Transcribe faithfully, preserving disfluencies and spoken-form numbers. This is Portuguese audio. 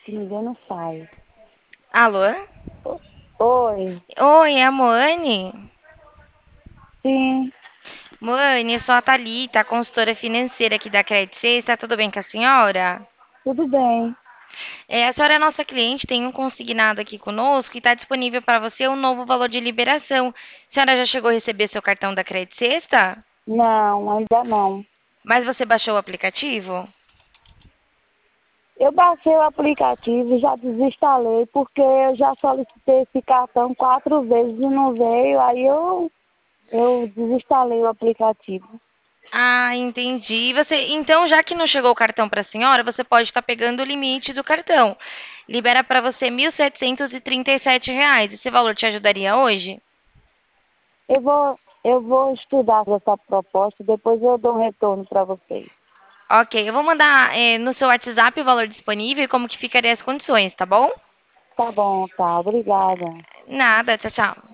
que ninguém não sai. Alô? Oi, Oi, é a Moane? sim, Moane, eu sou a Thalita, consultora financeira aqui da Credit Suisse. Tá tudo bem com a senhora? tudo bem. É, a senhora é nossa cliente, tem um consignado aqui conosco e está disponível para você um novo valor de liberação. A senhora já chegou a receber seu cartão da Credit Sexta? Não, ainda não. Mas você baixou o aplicativo? Eu baixei o aplicativo e já desinstalei porque eu já solicitei esse cartão quatro vezes e não veio, aí eu, eu desinstalei o aplicativo. Ah, entendi. Você, então, já que não chegou o cartão para a senhora, você pode estar pegando o limite do cartão. Libera para você mil setecentos e trinta e sete reais. Esse valor te ajudaria hoje? Eu vou, eu vou estudar essa proposta, depois eu dou um retorno para vocês. Ok, eu vou mandar eh, no seu WhatsApp o valor disponível e como que ficaria as condições, tá bom? Tá bom, tá, obrigada. Nada, tchau, tchau.